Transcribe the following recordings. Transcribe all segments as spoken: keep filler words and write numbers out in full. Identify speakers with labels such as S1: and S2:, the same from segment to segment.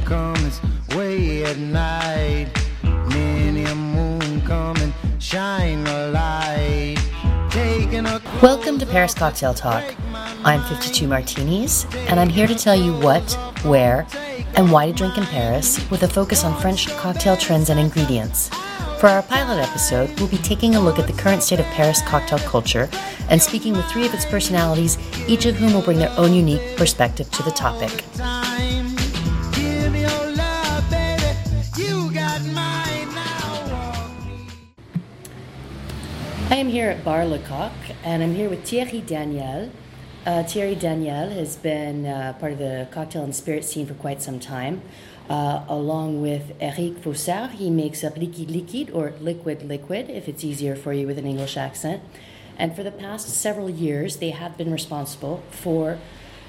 S1: comes way at night. Many a moon come and shine a light. Taking a
S2: Welcome to Paris Cocktail Talk. I'm fifty-two Martinis, and I'm here to tell you what, where, and why to drink in Paris, with a focus on French cocktail trends and ingredients. For our pilot episode, we'll be taking a look at the current state of Paris cocktail culture and speaking with three of its personalities, each of whom will bring their own unique perspective to the topic.
S1: time. Give me your love, baby. You got mine now.
S2: I am here at Bar Le Coq, and I'm here with Thierry Daniel. Uh, Thierry Daniel has been uh, part of the cocktail and spirit scene for quite some time. Uh, along with Eric Faussard, he makes up Liquide Liquide, or Liquid Liquid, if it's easier for you with an English accent. And for the past several years, they have been responsible for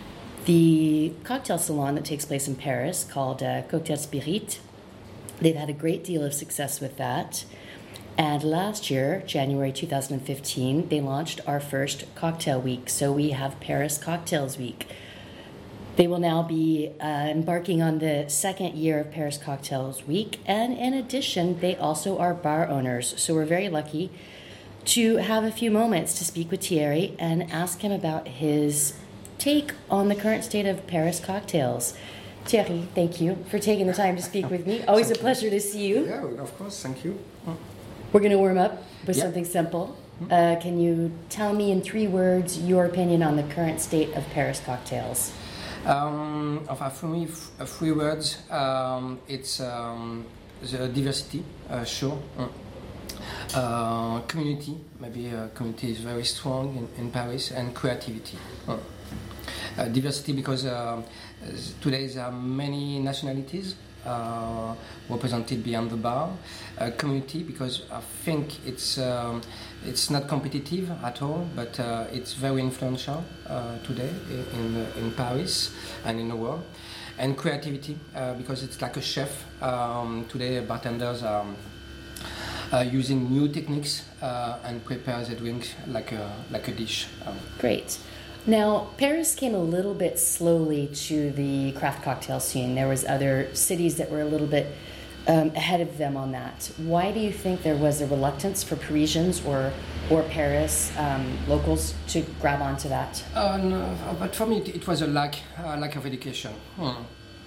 S2: the cocktail salon that takes place in Paris called uh, Cocktail Spirit. They've had a great deal of success with that. And last year, January two thousand fifteen, they launched our first cocktail week. So we have Paris Cocktails Week. They will now be uh, embarking on the second year of Paris Cocktails Week. And in addition, they also are bar owners. So we're very lucky to have a few moments to speak with Thierry and ask him about his take on the current state of Paris cocktails. Thierry, thank you for taking the time to speak with me. Always a pleasure to see you.
S3: Yeah, of course, thank you.
S2: We're going to warm up with
S3: Yeah.
S2: something simple. Uh, can you tell me in three words your opinion on the current state of Paris cocktails?
S3: Um, enfin, for me, f- uh, three words. Um, it's um, the diversity, uh, sure. Mm. Uh, community, maybe uh, community is very strong in, in Paris, and creativity. Mm. Uh, diversity because uh, today there are many nationalities uh, represented beyond the bar. Uh, community because I think it's um, it's not competitive at all, but uh, it's very influential uh, today in in Paris and in the world. And creativity uh, because it's like a chef. Um, today bartenders are uh, using new techniques uh, and prepare the drink like a like a dish. Um,
S2: Great. Now, Paris came a little bit slowly to the craft cocktail scene. There was other cities that were a little bit um, ahead of them on that. Why do you think there was a reluctance for Parisians or or Paris um, locals to grab onto that?
S3: Uh, no, but for me, it, it was a lack, uh, lack of education. Hmm.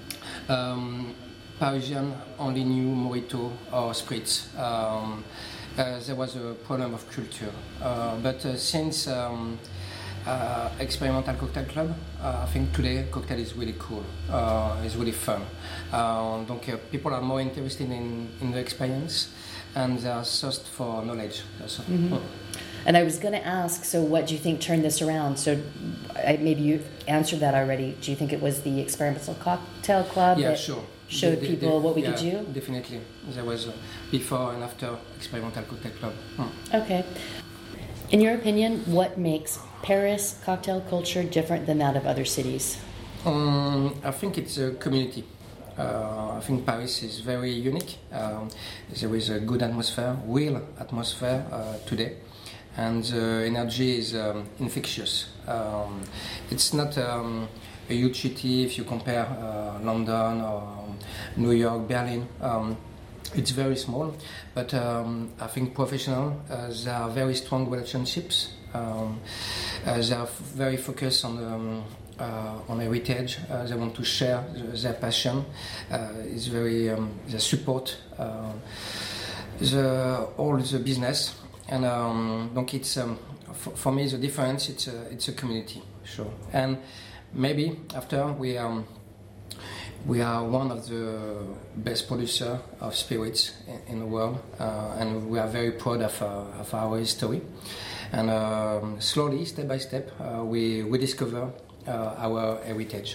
S3: Um, Parisian only knew Mojito or spritz. Um, uh, there was a problem of culture. Uh, but uh, since um, uh, Experimental Cocktail Club, uh, I think today cocktail is really cool. Uh, it's really fun. Uh, donc, uh, people are more interested in, in the experience, and they are thirst for knowledge. So,
S2: Mm-hmm.
S3: hmm.
S2: And I was going to ask, so what do you think turned this around? So I, maybe you answered that already. Do you think it was the Experimental Cocktail Club
S3: Yeah,
S2: that
S3: sure.
S2: showed
S3: De- de-
S2: people
S3: de-
S2: what we
S3: yeah,
S2: could do?
S3: Definitely. There was uh, before and after Experimental Cocktail Club. Hmm.
S2: Okay. In your opinion, what makes Paris cocktail culture different than that of other cities?
S3: Um, I think it's a community. Uh, I think Paris is very unique. Um, there is a good atmosphere, real atmosphere uh, today. And the energy is um, infectious. Um, it's not um, a huge city if you compare uh, London or New York, Berlin. Um, it's very small, but um, I think professional. Uh, there are very strong relationships. Um, uh, they are f- very focused on um, uh, on heritage. Uh, they want to share their passion. Uh, it's very um, they support uh, the all the business. And um, donc it's um, for, for me the difference. It's a, it's a community, sure. And maybe after we um, we are one of the best producer of spirits in, in the world, uh, and we are very proud of uh, of our history. And um, slowly, step by step, uh, we rediscover uh, our heritage.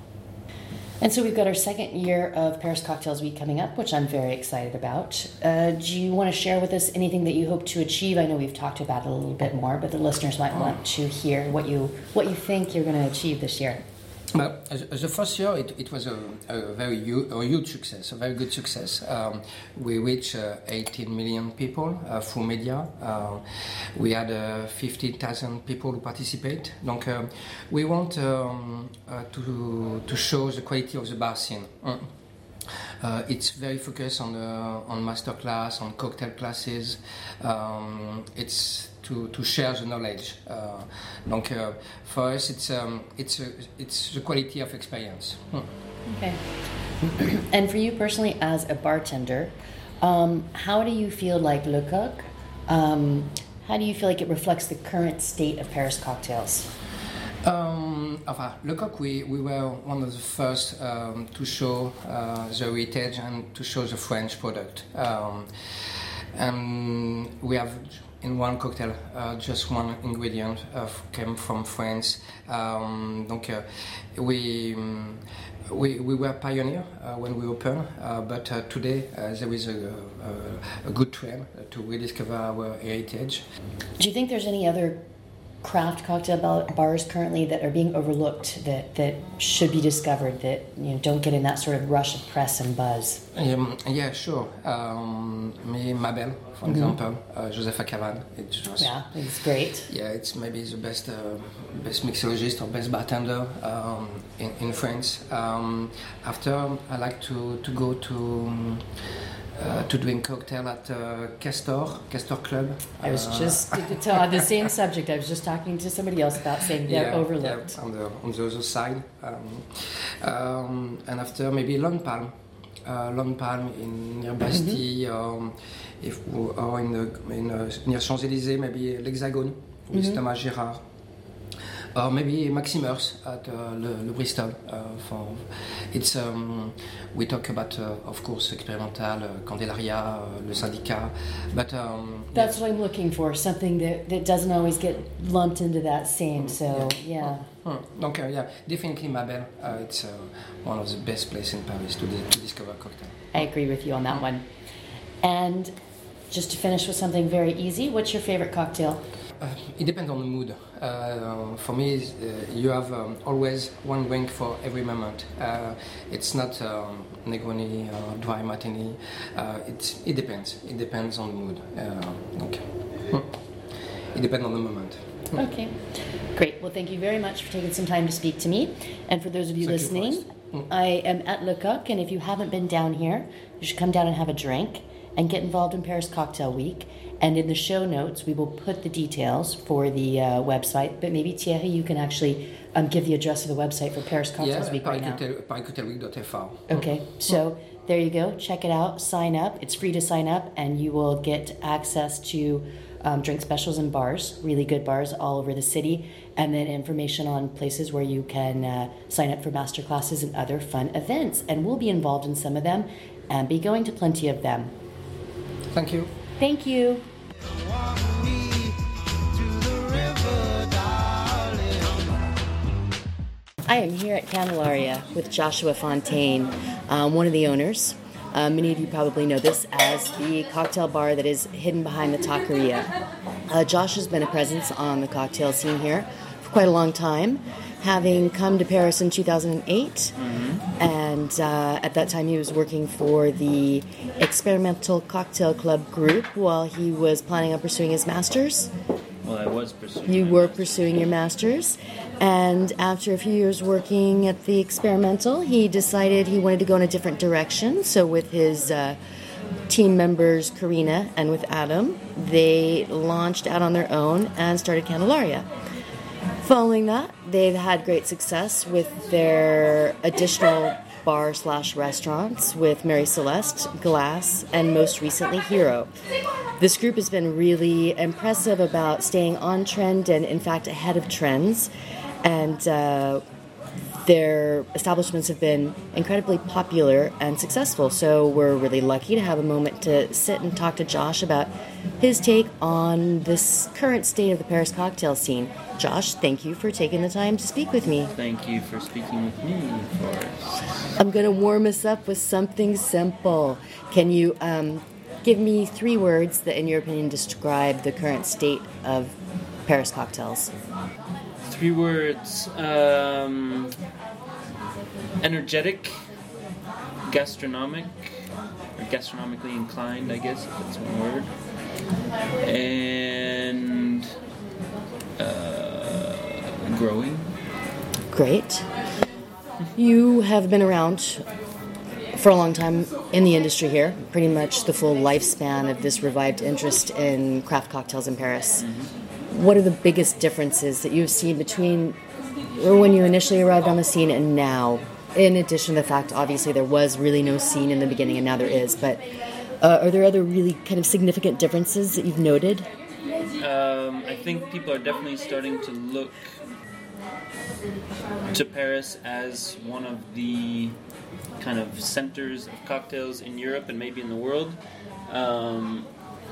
S2: And so we've got our second year of Paris Cocktails Week coming up, which I'm very excited about. Uh, do you want to share with us anything that you hope to achieve? I know we've talked about it a little bit more, but the listeners might want to hear what you what you think you're going to achieve this year.
S3: Well, the first year it, it was a, a very huge, a huge success, a very good success. Um, we reached uh, eighteen million people uh, through media. Uh, we had uh, fifty thousand people who participate. Donc, uh, we want um, uh, to to show the quality of the bar scene. Mm. Uh, it's very focused on the, on master class, on cocktail classes. Um, it's to, to share the knowledge. Uh, donc, uh, for us, it's um, it's a, it's the quality of experience. Hmm.
S2: Okay. And for you personally, as a bartender, um, how do you feel like Le Coq? Um, how do you feel like it reflects the current state of Paris cocktails?
S3: Um, enfin, Le Coq, we, we were one of the first um, to show uh, the heritage and to show the French product. Um, and we have in one cocktail uh, just one ingredient uh, came from France. Um, donc, uh, we, um, we we were pioneer uh, when we opened, uh, but uh, today uh, there is a, a, a good trend to rediscover our heritage.
S2: Do you think there's any other craft cocktail bars currently that are being overlooked, that, that should be discovered, that you know don't get in that sort of rush of press and buzz?
S3: Um, yeah, sure. Um, me, Mabel, for mm-hmm. example, uh, Josepha Cavan. It just,
S2: yeah, it's great.
S3: Yeah, it's maybe the best uh, best mixologist or best bartender um, in, in France. Um, after, I like to, to go to um, Uh, to drink cocktail at uh, Castor, Castor Club.
S2: I was
S3: uh,
S2: just to, to, on the same subject. I was just talking to somebody else about saying they're
S3: yeah,
S2: overlooked.
S3: Yeah, on the on the other side. Um, um, and after maybe Lone Palm, uh, Lone Palm in near Bastille, mm-hmm. um, if or in the in uh, near Champs-Élysées, maybe l'Hexagone with mm-hmm. Thomas Girard. Or maybe Maximer's at uh, Le, Le Bristol. Uh, for it's um, we talk about uh, of course experimental, uh, Candelaria, uh, Le Syndicat, but um,
S2: that's
S3: yeah.
S2: what I'm looking for. Something that, that doesn't always get lumped into that same. So yeah.
S3: yeah. Hmm. Donc uh, yeah, definitely Mabel. Uh, it's uh, one of the best places in Paris to, di- to discover cocktail.
S2: I agree with you on that one. And just to finish with something very easy, what's your favorite cocktail?
S3: Uh, it depends on the mood. Uh, for me, uh, you have um, always one drink for every moment. Uh, it's not um, Negroni or dry martini. Uh, it, it depends. It depends on the mood. Uh, okay. It depends on the moment.
S2: Okay. Great. Well, thank you very much for taking some time to speak to me. And for those of you
S3: thank
S2: listening,
S3: you
S2: I am at Le Coq, and if you haven't been down here, you should come down and have a drink and get involved in Paris Cocktail Week. And in the show notes, we will put the details for the uh, website. But maybe, Thierry, you can actually um, give the address of the website for Paris Cocktails
S3: yeah,
S2: Week right now.
S3: paris cocktail week dot f r.
S2: Okay, so there you go. Check it out. Sign up. It's free to sign up, and you will get access to um, drink specials and bars, really good bars all over the city, and then information on places where you can uh, sign up for master classes and other fun events. And we'll be involved in some of them and be going to plenty of them.
S3: Thank you.
S2: Thank you. I am here at Candelaria with Joshua Fontaine, um, one of the owners. Uh, many of you probably know this as the cocktail bar that is hidden behind the taqueria. Uh, Josh has been a presence on the cocktail scene here for quite a long time, having come to Paris in two thousand eight. Mm-hmm. And uh, at that time he was working for the Experimental Cocktail Club group while he was planning on pursuing his master's.
S4: Well, I was pursuing
S2: You were
S4: master's.
S2: pursuing your master's. And after a few years working at the Experimental, he decided he wanted to go in a different direction. So with his uh, team members, Karina, and with Adam, they launched out on their own and started Candelaria. Following that, they've had great success with their additional bar slash restaurants with Mary Celeste, Glass, and most recently Hero. This group has been really impressive about staying on trend and in fact ahead of trends, and uh, their establishments have been incredibly popular and successful. So we're really lucky to have a moment to sit and talk to Josh about his take on this current state of the Paris cocktail scene. Josh, thank you for taking the time to speak with me.
S4: Thank you for speaking with me, Forrest.
S2: I'm going to warm us up with something simple. Can you um, give me three words that, in your opinion, describe the current state of Paris cocktails?
S4: Three words. Um, energetic, gastronomic, or gastronomically inclined, I guess, if that's one word. And uh, growing.
S2: Great. You have been around for a long time in the industry here, pretty much the full lifespan of this revived interest in craft cocktails in Paris. Mm-hmm. What are the biggest differences that you've seen between when you initially arrived on the scene and now? In addition to the fact, obviously, there was really no scene in the beginning and now there is, but uh, are there other really kind of significant differences that you've noted?
S4: Um, I think people are definitely starting to look to Paris as one of the kind of centers of cocktails in Europe and maybe in the world. Um,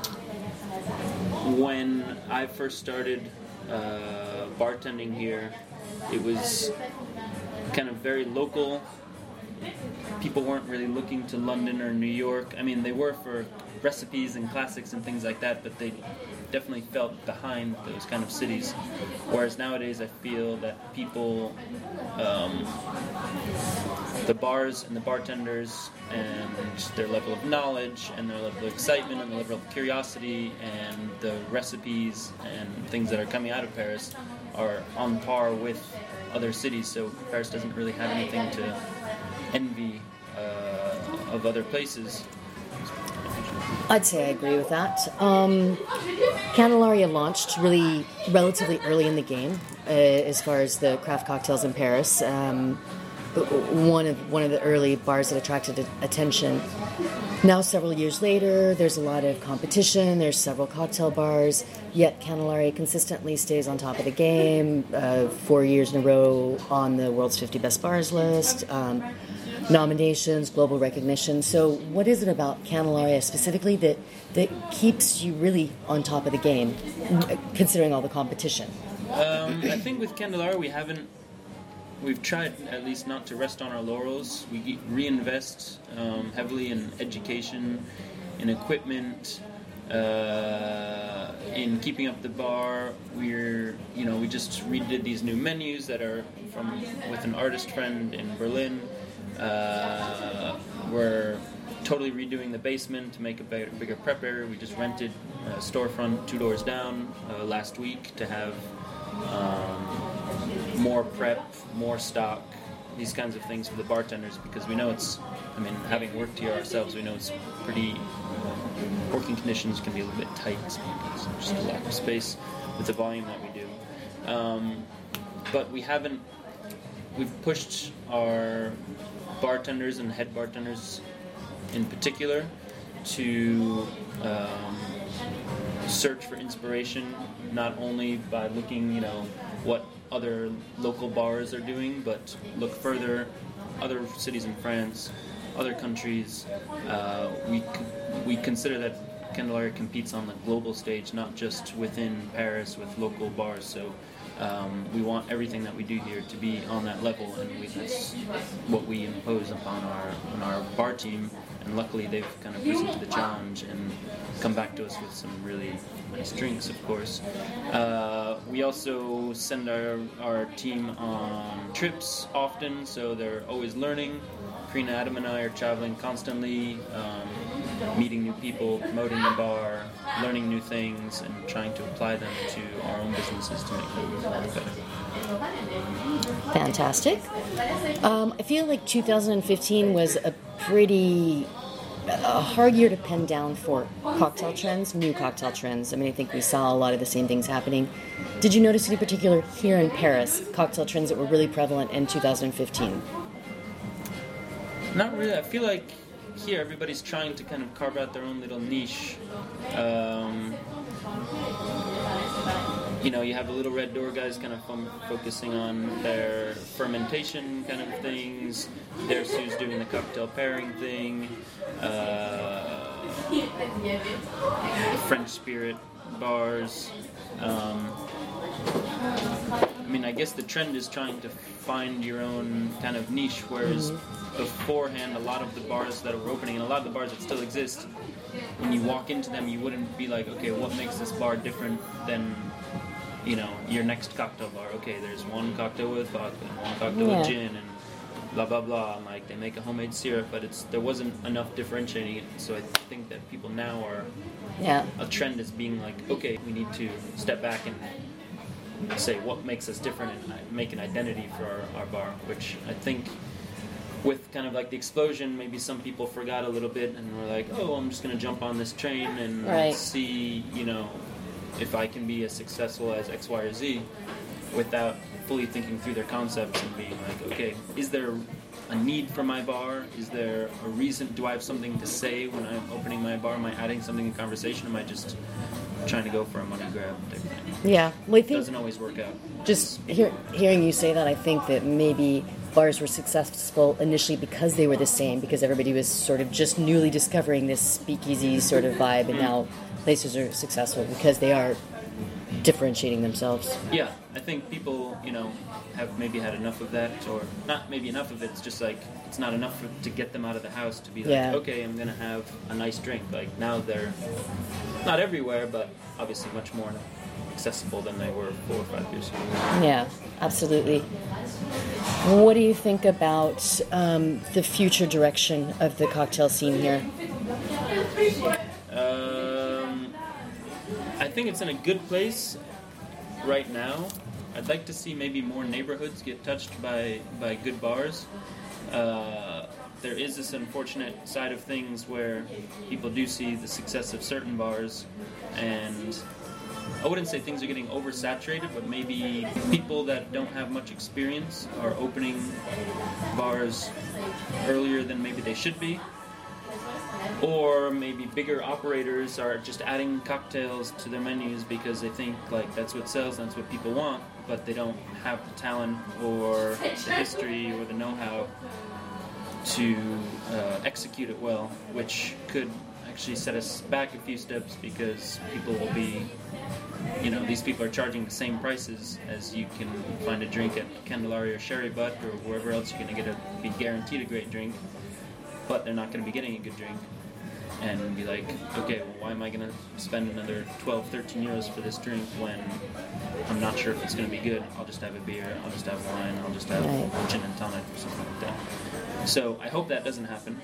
S4: when I first started uh, bartending here, it was kind of very local. People weren't really looking to London or New York. I mean, they were for recipes and classics and things like that, but they definitely felt behind those kind of cities. Whereas nowadays I feel that people, um, the bars and the bartenders and their level of knowledge and their level of excitement and the level of curiosity and the recipes and things that are coming out of Paris are on par with other cities. So Paris doesn't really have anything to envy uh, of other places.
S2: I'd say I agree with that. Um, Candelaria launched really relatively early in the game uh, as far as the craft cocktails in Paris. Um, one of one of the early bars that attracted attention. Now, several years later, there's a lot of competition. There's several cocktail bars. Yet Candelaria consistently stays on top of the game. Uh, four years in a row on the world's fifty best bars list. Um, nominations, global recognition. So what is it about Candelaria specifically that, that keeps you really on top of the game, considering all the competition?
S4: Um, I think with Candelaria we haven't, we've tried at least not to rest on our laurels. We reinvest um, heavily in education, in equipment, uh, in keeping up the bar. We're, you know, we just redid these new menus that are from with an artist friend in Berlin. Uh, we're totally redoing the basement to make a bigger, bigger prep area. We just rented a storefront two doors down uh, last week to have um, more prep, more stock, these kinds of things for the bartenders, because we know it's, I mean, having worked here ourselves, we know it's pretty, working conditions can be a little bit tight because of just a lack of space with the volume that we do. Um, but we haven't, we've pushed our bartenders and head bartenders in particular to um, search for inspiration, not only by looking, you know, what other local bars are doing, but look further, other cities in France, other countries. Uh, we we consider that Candelaria competes on the global stage, not just within Paris with local bars. So um, we want everything that we do here to be on that level, and we, that's what we impose upon our on our bar team. And luckily, they've kind of risen to the challenge and come back to us with some really nice drinks, of course. Uh, we also send our, our team on trips often, so they're always learning. Karina, Adam, and I are traveling constantly, um, meeting new people, promoting the bar, learning new things, and trying to apply them to our own businesses to make them better.
S2: Fantastic. Um, I feel like two thousand fifteen was a pretty a hard year to pin down for cocktail trends, new cocktail trends. I mean, I think we saw a lot of the same things happening. Did you notice any particular here in Paris cocktail trends that were really prevalent in two thousand fifteen?
S4: Not really. I feel like here everybody's trying to kind of carve out their own little niche. Um, you know, you have the Little Red Door guys kind of fo- focusing on their fermentation kind of things. There's who's doing the cocktail pairing thing. Uh, the French Spirit bars. Um, I mean, I guess the trend is trying to find your own kind of niche, whereas beforehand, a lot of the bars that were opening, and a lot of the bars that still exist, when you walk into them, you wouldn't be like, okay, what makes this bar different than, you know, your next cocktail bar? Okay, there's one cocktail with vodka, and one cocktail
S2: yeah.
S4: with gin, and blah, blah, blah, and like, they make a homemade syrup, but it's there wasn't enough differentiating it, so I think that people now are,
S2: yeah.
S4: a trend is being like, okay, we need to step back and say what makes us different and make an identity for our, our bar, which I think with kind of like the explosion, maybe some people forgot a little bit and were like, oh, I'm just going to jump on this train and
S2: right.
S4: see, you know, if I can be as successful as X, Y, or Z, without fully thinking through their concepts and being like, okay, is there a need for my bar? Is there a reason? Do I have something to say when I'm opening my bar? Am I adding something in conversation? Am I just trying to go for a money grab type thing?
S2: Yeah, well, I
S4: It
S2: think
S4: doesn't always work out.
S2: just hear, hearing you say that, I think that maybe bars were successful initially because they were the same, because everybody was sort of just newly discovering this speakeasy sort of vibe, and now places are successful because they are differentiating themselves.
S4: Yeah, I think people, you know, have maybe had enough of that, or not maybe enough of it, it's just like, it's not enough for, to get them out of the house to be like,
S2: Yeah.
S4: okay, I'm going to have a nice drink. Like, now they're not everywhere, but obviously much more accessible than they were four or five years ago.
S2: Yeah, absolutely. What do you think about um, the future direction of the cocktail scene here?
S4: Um, I think it's in a good place right now. I'd like to see maybe more neighborhoods get touched by, by good bars. Uh, there is this unfortunate side of things where people do see the success of certain bars, and I wouldn't say things are getting oversaturated, but maybe people that don't have much experience are opening bars earlier than maybe they should be. Or maybe bigger operators are just adding cocktails to their menus because they think like that's what sells, that's what people want, but they don't have the talent or the history or the know-how to uh, execute it well, which could actually set us back a few steps because people will be, you know, these people are charging the same prices as you can find a drink at Candelaria or Sherry Butt or wherever else you're going to get a, be guaranteed a great drink, but they're not going to be getting a good drink. And be like, okay, well, why am I going to spend another twelve, thirteen euros for this drink when I'm not sure if it's going to be good? I'll just have a beer, I'll just have wine, I'll just have
S2: Right.
S4: gin and tonic or something like that. So I hope that doesn't happen.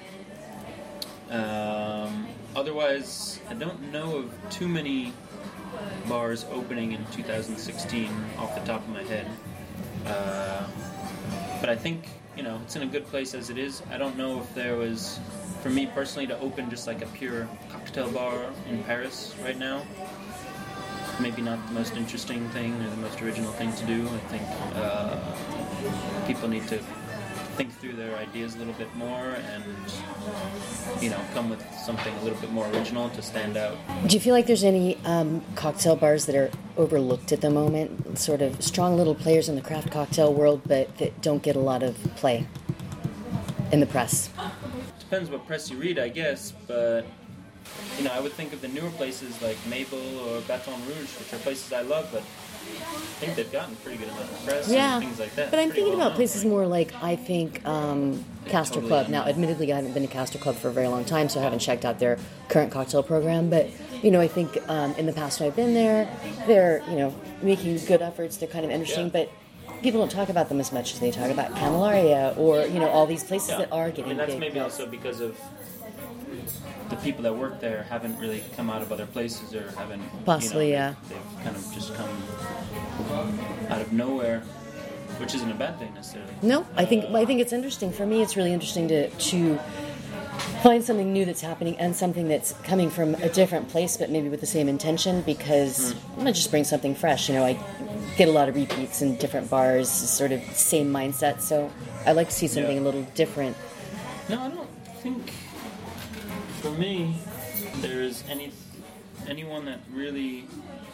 S4: Um, otherwise, I don't know of too many bars opening in two thousand sixteen off the top of my head. Uh, but I think, you know, it's in a good place as it is. I don't know if there was, for me personally, to open just like a pure cocktail bar in Paris right now. Maybe not the most interesting thing or the most original thing to do. I think uh, people need to think through their ideas a little bit more and, you know, come with something a little bit more original to stand out.
S2: Do you feel like there's any um, cocktail bars that are overlooked at the moment? Sort of strong little players in the craft cocktail world, but that don't get a lot of play in the press?
S4: Depends what press you read, I guess, but, you know, I would think of the newer places like Mabel or Baton Rouge, which are places I love, but I think they've gotten pretty good amount of press
S2: Yeah,
S4: and things like that.
S2: but I'm
S4: Pretty
S2: thinking
S4: well
S2: about
S4: known,
S2: places
S4: right?
S2: more like, I think, um, Castor
S4: Totally
S2: Club. Now,
S4: unknown.
S2: admittedly, I haven't been to Castor Club for a very long time, so I haven't checked out their current cocktail program. But, you know, I think um, in the past when I've been there, they're, you know, making good efforts. They're kind of interesting,
S4: Yeah.
S2: but people don't talk about them as much as they talk about Candelaria or, you know, all these places
S4: Yeah.
S2: that are getting
S4: I mean, that's
S2: big.
S4: maybe also because of the people that work there haven't really come out of other places or haven't,
S2: Possibly,
S4: you know,
S2: yeah.
S4: they've, they've kind of just come out of nowhere, which isn't a bad thing necessarily.
S2: No, I think I think it's interesting. For me, it's really interesting to to find something new that's happening and something that's coming from a different place, but maybe with the same intention. Because
S4: Mm.
S2: I'm gonna just bring something fresh. You know, I get a lot of repeats in different bars, sort of same mindset. So I like to see something
S4: Yeah.
S2: a little different.
S4: No, I don't think, for me, there's any anyone that really,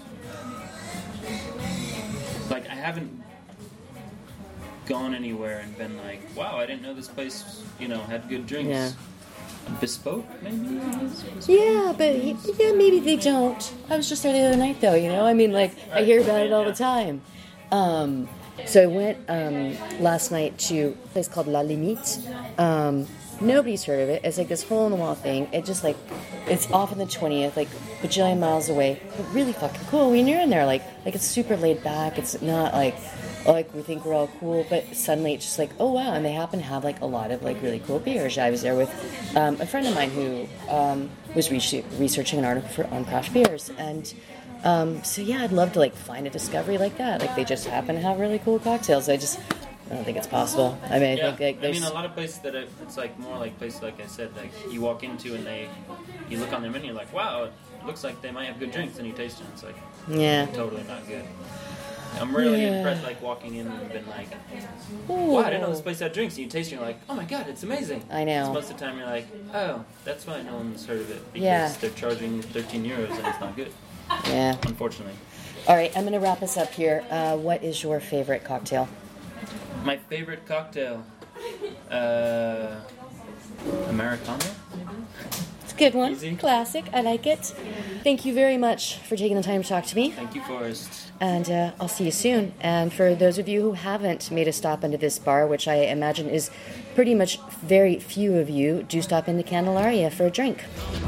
S4: like, I haven't gone anywhere and been like, wow, I didn't know this place, you know, had good drinks.
S2: Yeah.
S4: Bespoke, maybe?
S2: Yeah, but y- yeah, maybe they don't. I was just there the other night, though. You know, I mean, like I hear about it all the time. Um, so I went um, last night to a place called La Limite. Um, nobody's heard of it. It's like this hole in the wall thing. It just like it's off on the twentieth, like a bajillion miles away, but really fucking cool. When you're in there, like like it's super laid back. It's not like like we think we're all cool, but suddenly it's just like, oh wow, and they happen to have like a lot of like really cool beers. I was there with um, a friend of mine who um, was re- researching an article for, on craft beers, and um, so yeah, I'd love to like find a discovery like that. Like they just happen to have really cool cocktails. I just I don't think it's possible. I mean, I
S4: Yeah,
S2: think like
S4: I
S2: there's.
S4: mean, a lot of places that I, it's like more like places like I said, like you walk into and they, you look on their menu, you're like, wow, it looks like they might have good drinks, and you taste it, and it's like,
S2: Yeah.
S4: totally not good. I'm really
S2: Yeah.
S4: impressed, like walking in and been like,
S2: Ooh.
S4: wow, I didn't know this place had drinks, and you taste it, and you're like, oh my god, it's amazing.
S2: I know.
S4: 'Cause most of the time you're like, oh, that's why no one's heard of it, because
S2: Yeah.
S4: they're charging thirteen euros and it's not good,
S2: Yeah.
S4: unfortunately.
S2: All right, I'm going to wrap us up here. Uh, what is your favorite cocktail?
S4: My favorite cocktail, uh, Americano, maybe?
S2: It's a good one.
S4: Easy.
S2: Classic. I like it. Thank you very much for taking the time to talk to me.
S4: Thank you, Forrest.
S2: And uh, I'll see you soon. And for those of you who haven't made a stop into this bar, which I imagine is pretty much very few of you, do stop into Candelaria for a drink.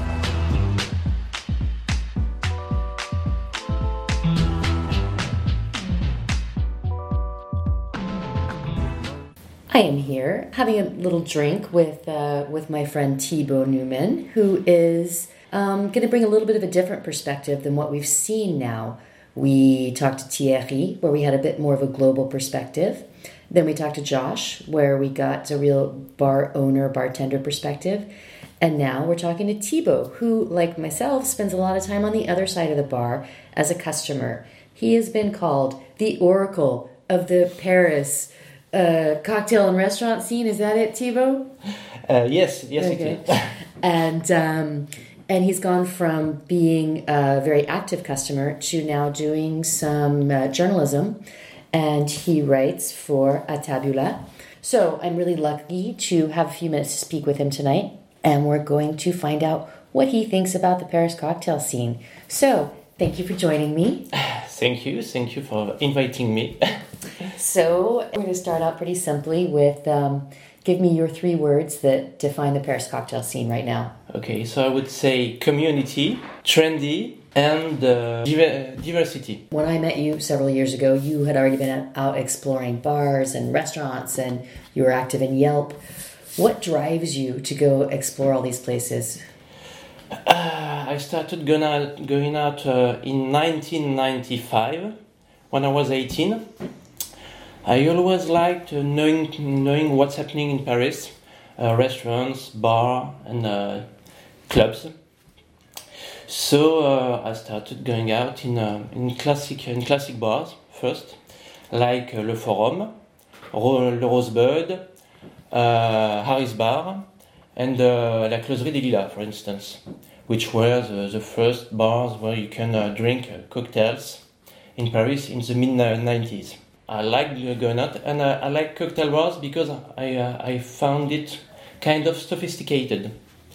S2: I am here having a little drink with uh, with my friend Thibaut Newman, who is um, going to bring a little bit of a different perspective than what we've seen now. We talked to Thierry, where we had a bit more of a global perspective. Then we talked to Josh, where we got a real bar owner, bartender perspective. And now we're talking to Thibaut, who, like myself, spends a lot of time on the other side of the bar as a customer. He has been called the oracle of the Paris uh, cocktail and restaurant scene. Is that it, Thibaut?
S5: Uh, yes, yes,
S2: Okay.
S5: it is.
S2: And um, and he's gone from being a very active customer to now doing some uh, journalism, and he writes for A Tabula. So I'm really lucky to have a few minutes to speak with him tonight, and we're going to find out what he thinks about the Paris cocktail scene. So thank you for joining me.
S5: Thank you, thank you for inviting me.
S2: So we're going to start out pretty simply with um, give me your three words that define the Paris cocktail scene right now.
S5: Okay, so I would say community, trendy, and uh, diver- diversity.
S2: When I met you several years ago, you had already been out exploring bars and restaurants, and you were active in Yelp. What drives you to go explore all these places?
S5: Uh, I started going out, going out uh, in nineteen ninety-five, when I was eighteen. I always liked uh, knowing, knowing what's happening in Paris, uh, restaurants, bar, and uh, clubs. So uh, I started going out in uh, in classic in classic bars first, like uh, Le Forum, Ro- Le Rosebud, uh, Harry's Bar, and uh, La Closerie des Lilas, for instance, which were the, the first bars where you can uh, drink uh, cocktails in Paris in the mid nineties. I like going out, and uh, I like cocktail bars because I uh, I found it kind of sophisticated.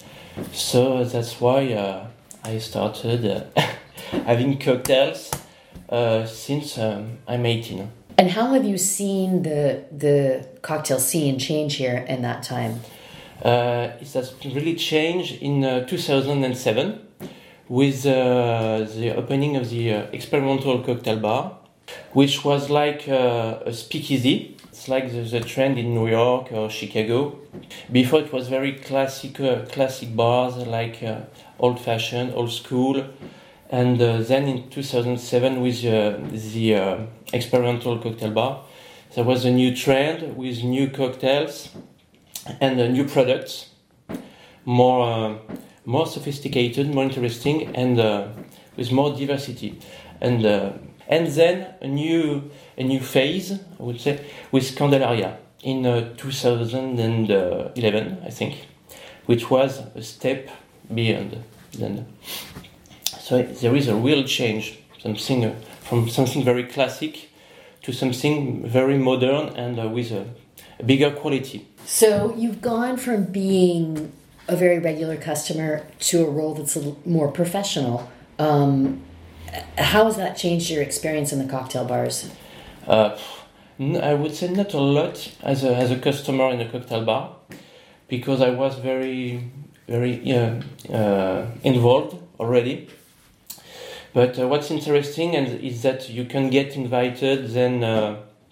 S5: So that's why uh, I started uh, having cocktails uh, since um, I'm eighteen.
S2: And how have you seen the the cocktail scene change here in that time?
S5: Uh, it has really changed in uh, two thousand seven with uh, the opening of the uh, experimental cocktail bar, which was like uh, a speakeasy. It's like the, the trend in New York or Chicago. Before it was very classic, uh, classic bars like uh, old-fashioned, old school, and uh, then in two thousand seven with uh, the uh, experimental cocktail bar, there was a new trend with new cocktails and uh, new products, more uh, more sophisticated, more interesting, and uh, with more diversity, and uh, and then a new a new phase, I would say, with Candelaria in uh, two thousand eleven, I think, which was a step beyond. Then, so there is a real change, something uh, from something very classic to something very modern and uh, with a, a bigger quality.
S2: So you've gone from being a very regular customer to a role that's a little more professional. Um, how has that changed your experience in the cocktail bars?
S5: Uh, I would say not a lot as a, as a customer in a cocktail bar, because I was very, very uh, uh, involved already. But uh, what's interesting and is that you can get invited then uh,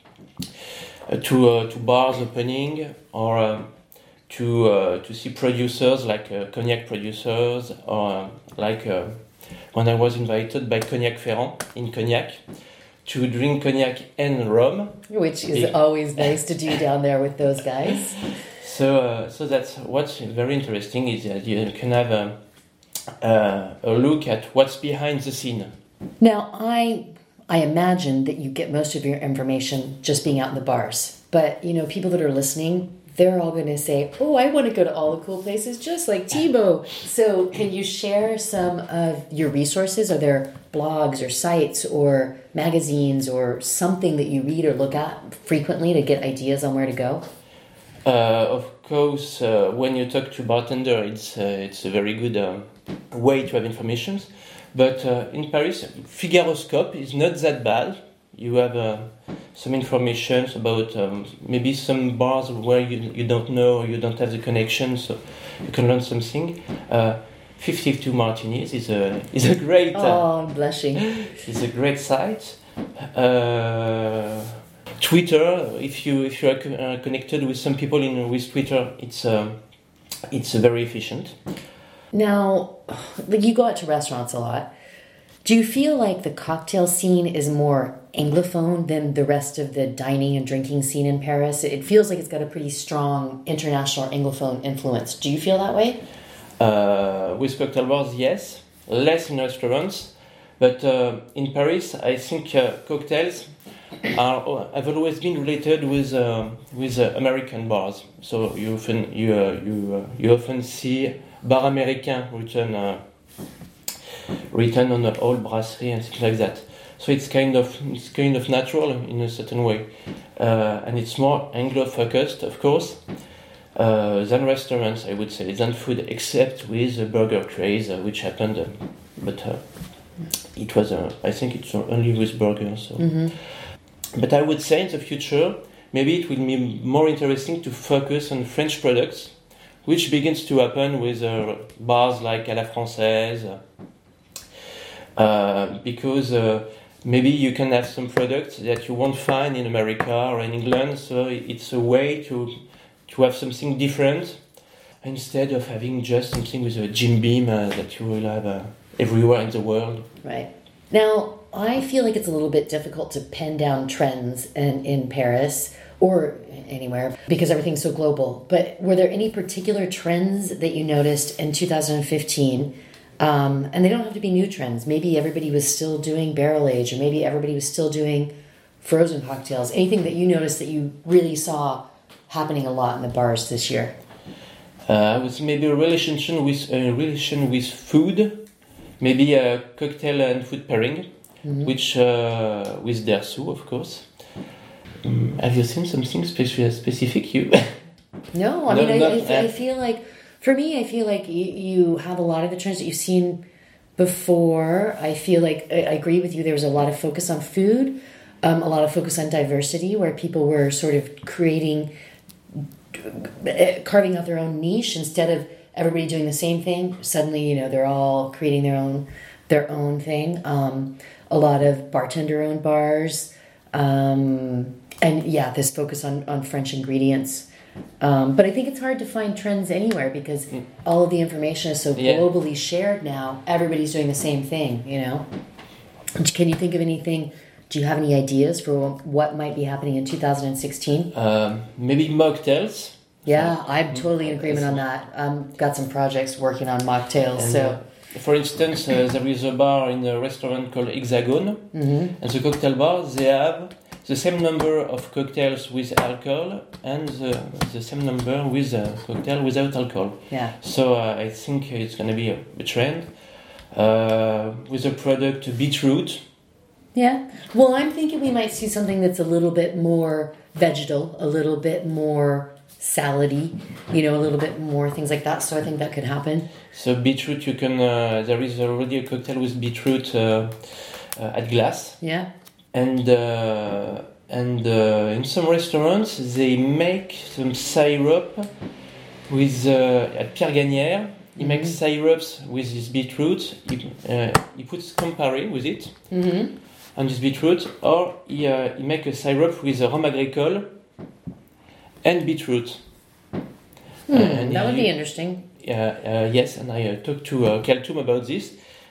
S5: to uh, to bars opening, or uh, to uh, to see producers like uh, cognac producers, or uh, like uh, when I was invited by Cognac Ferrand in Cognac to drink cognac and rum,
S2: which is
S5: yeah.
S2: always nice to do down there with those guys.
S5: So, uh, so that's what's very interesting is that you can have a, uh, a look at what's behind the scene.
S2: Now, I I imagine that you get most of your information just being out in the bars. But, you know, people that are listening, they're all going to say, oh, I want to go to all the cool places just like Thibaut. So can you share some of your resources? Are there blogs or sites or magazines or something that you read or look at frequently to get ideas on where to go?
S5: Uh, of course, uh, when you talk to bartender, it's uh, it's a very good uh, way to have information. But uh, in Paris, Figaroscope is not that bad. You have uh, some information about um, maybe some bars where you you don't know or you don't have the connection, so you can learn something. Uh, fifty-two Martinis is a is a great. Uh,
S2: oh, I'm blushing.
S5: It's a great site. Uh, Twitter, if you if you are co- uh, connected with some people in with Twitter, it's uh, it's uh, very efficient.
S2: Now, like you go out to restaurants a lot. Do you feel like the cocktail scene is more Anglophone than the rest of the dining and drinking scene in Paris? It feels like it's got a pretty strong international Anglophone influence. Do you feel that way?
S5: Uh, with cocktail bars, yes. Less in restaurants. But uh, in Paris, I think uh, cocktails are have always been related with uh, with uh, American bars. So you often you uh, you uh, you often see bar américain written uh, written on the old brasserie and things like that. So it's kind of it's kind of natural in a certain way, uh, and it's more Anglo focused, of course, uh, than restaurants. I would say than food, except with the burger craze, uh, which happened, uh, but uh, it was uh, I think it's only with burgers. So.
S2: Mm-hmm.
S5: But I would say in the future, maybe it will be more interesting to focus on French products, which begins to happen with uh, bars like à la française. Uh, because uh, maybe you can have some products that you won't find in America or in England, so it's a way to to have something different instead of having just something with a Jim Beam uh, that you will have uh, everywhere in the world.
S2: Right. Now, I feel like it's a little bit difficult to pin down trends in, in Paris or anywhere because everything's so global. But were there any particular trends that you noticed in two thousand fifteen? Um, and they don't have to be new trends. Maybe everybody was still doing barrel age, or maybe everybody was still doing frozen cocktails. Anything that you noticed that you really saw happening a lot in the bars this year?
S5: Uh, with maybe a relationship with a relation with food, maybe a cocktail and food pairing, mm-hmm. which uh, with Dersu, of course. Um, have you seen something speci- specific? You?
S2: No, I
S5: no,
S2: mean,
S5: not,
S2: I, I,
S5: uh,
S2: I feel like. For me, I feel like you, you have a lot of the trends that you've seen before. I feel like I, I agree with you. There was a lot of focus on food, um, a lot of focus on diversity, where people were sort of creating, carving out their own niche instead of everybody doing the same thing. Suddenly, you know, they're all creating their own their own thing. Um, a lot of bartender-owned bars, um, and yeah, this focus on on French ingredients. Um, but I think it's hard to find trends anywhere because mm. all of the information is so
S5: yeah.
S2: globally shared now. Everybody's doing the same thing, you know. Can you think of anything? Do you have any ideas for what might be happening in two thousand sixteen?
S5: Um, maybe mocktails.
S2: Yeah, I'm totally in agreement on that. Um, got some projects working on mocktails.
S5: And,
S2: so,
S5: uh, for instance, uh, there is a bar in a restaurant called Hexagon,
S2: mm-hmm.
S5: and the cocktail bar they have the same number of cocktails with alcohol and the, the same number with a cocktail without alcohol.
S2: Yeah.
S5: So uh, I think it's going to be a, a trend. Uh, with the product beetroot.
S2: Yeah. Well, I'm thinking we might see something that's a little bit more vegetal, a little bit more salady, you know, a little bit more things like that. So I think that could happen.
S5: So beetroot, you can. Uh, there is already a cocktail with beetroot uh, uh, at glass.
S2: Yeah.
S5: And uh, and uh, in some restaurants they make some syrup with uh, at Pierre Gagnère. He mm-hmm. makes syrups with his beetroot. He, uh, he puts Campari with it
S2: mm-hmm.
S5: on his beetroot, or he uh, he make a syrup with a rhum agricole and beetroot.
S2: Hmm, uh, and that would he, be interesting.
S5: Uh, uh, yes, and I uh, talked to uh, Kaltoum about this,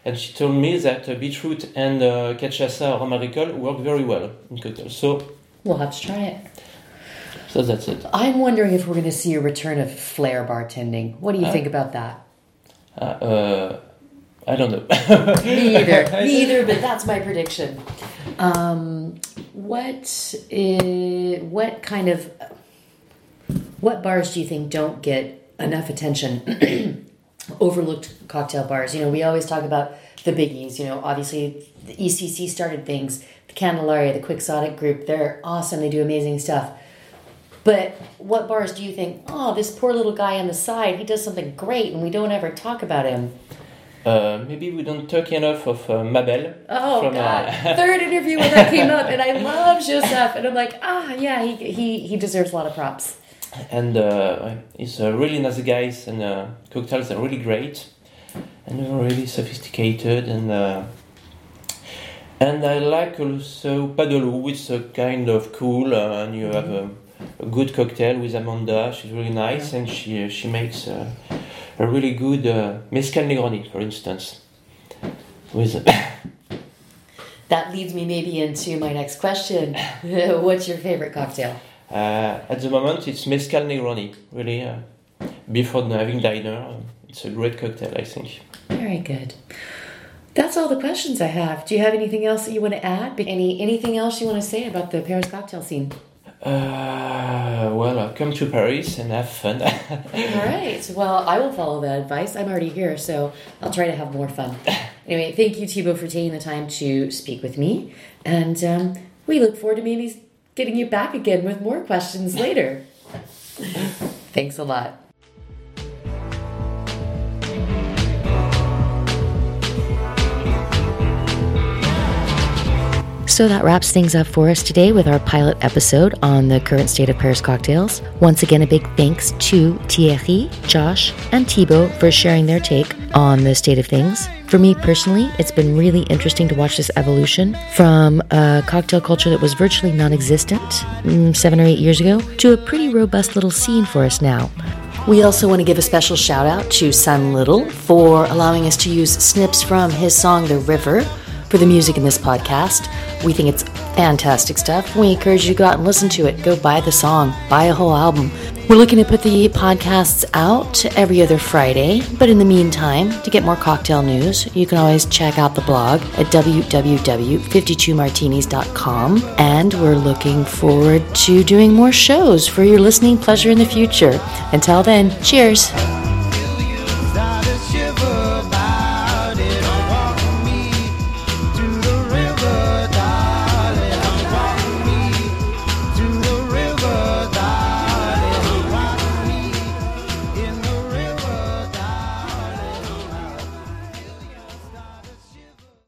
S5: and she told me that uh, beetroot and uh, cachaça or maricol work very well in cocktails. So
S2: we'll have to try it.
S5: So that's it.
S2: I'm wondering if we're going to see a return of flair bartending. What do you uh, think about that?
S5: Uh, uh, I don't know.
S2: Me either. Me either, but that's my prediction. Um, what is, what kind of what bars do you think don't get enough attention? Overlooked cocktail bars. You know, we always talk about the biggies. You know, obviously the E C C started things. The Candelaria, the Quixotic Group, they're awesome. They do amazing stuff. But what bars do you think, oh, this poor little guy on the side, he does something great and we don't ever talk about him?
S5: Uh, maybe we don't talk enough of uh, Mabel.
S2: Oh, from, God. Uh, Third interview when that came up, and I love Joseph. And I'm like, ah, yeah, he he, he deserves a lot of props.
S5: And uh, he's a really nice guy, and uh, cocktails are really great. And they're really sophisticated. And uh, and I like also Padelou, it's a kind of cool, uh, and you have a, a good cocktail with Amanda. She's really nice, yeah. And she, she makes... Uh, a really good uh, Mezcal Negroni, for instance. With
S2: that leads me maybe into my next question. What's your favorite cocktail?
S5: Uh, at the moment, it's Mezcal Negroni. Really, uh, before having dinner, uh, it's a great cocktail, I think.
S2: Very good. That's all the questions I have. Do you have anything else that you want to add? Any anything else you want to say about the Paris cocktail scene?
S5: Uh, well, uh, come to Paris and have fun.
S2: All right. Well, I will follow that advice. I'm already here, so I'll try to have more fun. Anyway, thank you, Thibaut, for taking the time to speak with me. And um, we look forward to maybe getting you back again with more questions later. Thanks a lot. So that wraps things up for us today with our pilot episode on the current state of Paris cocktails. Once again, a big thanks to Thierry, Josh, and Thibaut for sharing their take on the state of things. For me personally, it's been really interesting to watch this evolution from a cocktail culture that was virtually non-existent mm, seven or eight years ago to a pretty robust little scene for us now. We also want to give a special shout out to Sam Little for allowing us to use snips from his song The River for the music in this podcast. We think it's fantastic stuff. We encourage you to go out and listen to it. Go buy the song. Buy a whole album. We're looking to put the podcasts out every other Friday, but in the meantime, to get more cocktail news, you can always check out the blog at w w w dot fifty-two martinis dot com, and we're looking forward to doing more shows for your listening pleasure in the future. Until then, cheers!